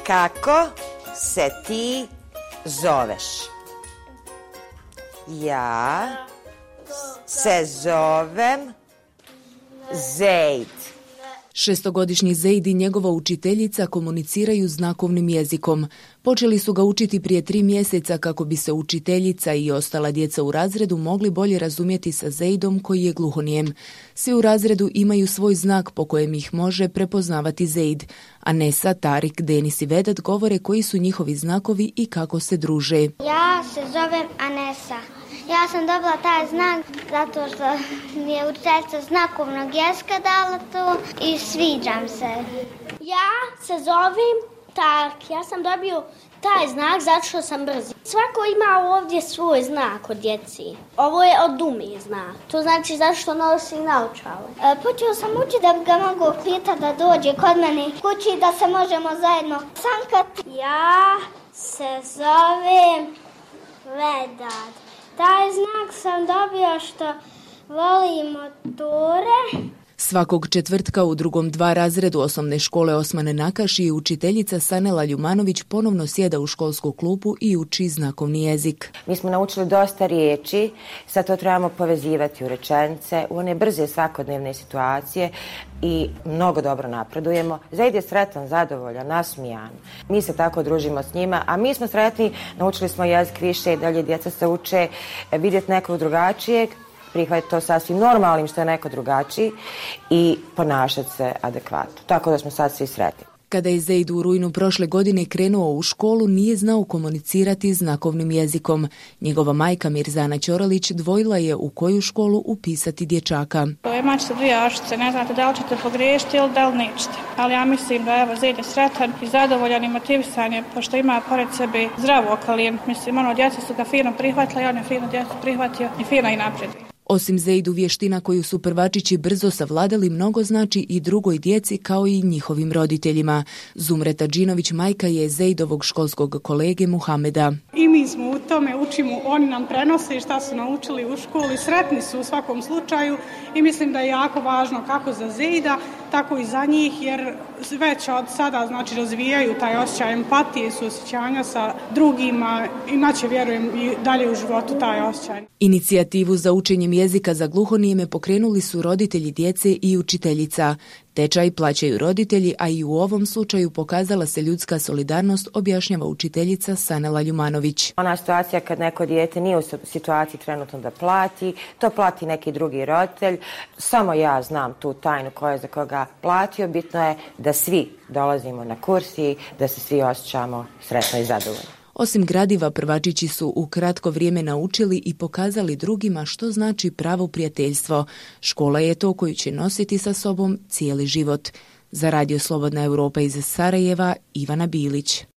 Kako se ti zoveš? Ja se zovem Zeid. Šestogodišnji Zeid i njegova učiteljica komuniciraju znakovnim jezikom. Počeli su ga učiti prije 3 mjeseca kako bi se učiteljica i ostala djeca u razredu mogli bolje razumjeti sa Zeidom koji je gluhonijem. Svi u razredu imaju svoj znak po kojem ih može prepoznavati Zeid. Anesa, Tarik, Denis i Vedat govore koji su njihovi znakovi i kako se druže. Ja se zovem Anesa. Ja sam dobila taj znak zato što mi je učiteljica znakovnog jezika dala to i sviđam se. Ja se zovem Tarik. Ja sam dobio taj znak zato što sam brzi. Svako ima ovdje svoj znak od djeci. Ovo je od Dumi znak. To znači zato što nosi naočale. Počeo sam učiti da bi ga mogu pitati da dođe kod mene kući da se možemo zajedno sankati. Ja se zovem Vedat. Taj znak sam dobio što volim moture. Svakog četvrtka u drugom 2 razredu osnovne škole Osmane Nakaši učiteljica Sanela Ljumanović ponovno sjeda u školsku klupu i uči znakovni jezik. Mi smo naučili dosta riječi, sad to trebamo povezivati u rečenice, u one brze svakodnevne situacije i mnogo dobro napredujemo. Zeid je sretan, zadovoljan, nasmijan. Mi se tako družimo s njima, a mi smo sretni, naučili smo jezik više, dalje djeca se uče vidjeti nekog drugačijeg, prihvatiti to sasvim normalnim što je neko drugačiji i ponašati se adekvatno. Tako da smo sad svi sretni. Kada je Zeid u rujnu prošle godine krenuo u školu, nije znao komunicirati znakovnim jezikom. Njegova majka Mirzana Ćoralić dvojila je u koju školu upisati dječaka. Imat ćete 2 ašice, ne znate da li ćete pogriješiti ili da li nećete. Ali ja mislim da evo Zeid je sretan i zadovoljan i motivisan je, pošto ima pored sebe zdravu okolinu. Mislim, djeca su ga fino prihvatila i on je fino djecu prihvatio i fino i napreduje. Osim Zeidu vještina koju su prvačići brzo savladali mnogo znači i drugoj djeci kao i njihovim roditeljima. Zumreta Džinović majka je Zeidovog školskog kolege Muhameda. I mi smo u tome, učimo, oni nam prenose šta su naučili u školi, sretni su u svakom slučaju i mislim da je jako važno kako za Zeida, tako i za njih, jer već od sada razvijaju taj osjećaj empatije, suosjećanja sa drugima, imaće, vjerujem, i dalje u životu taj osjećaj. Inicijativu za učenjem jezika za gluhonijeme pokrenuli su roditelji djece i učiteljica. Tečaj plaćaju roditelji, a i u ovom slučaju pokazala se ljudska solidarnost, objašnjava učiteljica Sanela Ljumanović. Ona situacija kad neko dijete nije u situaciji trenutno da plati, to plati neki drugi roditelj. Samo ja znam tu tajnu koja je za koga platio. Bitno je da svi dolazimo na kurs i da se svi osjećamo sretno i zadovoljni. Osim gradiva, prvačići su u kratko vrijeme naučili i pokazali drugima što znači pravo prijateljstvo. Škola je to koju će nositi sa sobom cijeli život. Za Radio Slobodna Europa iz Sarajeva, Ivana Bilić.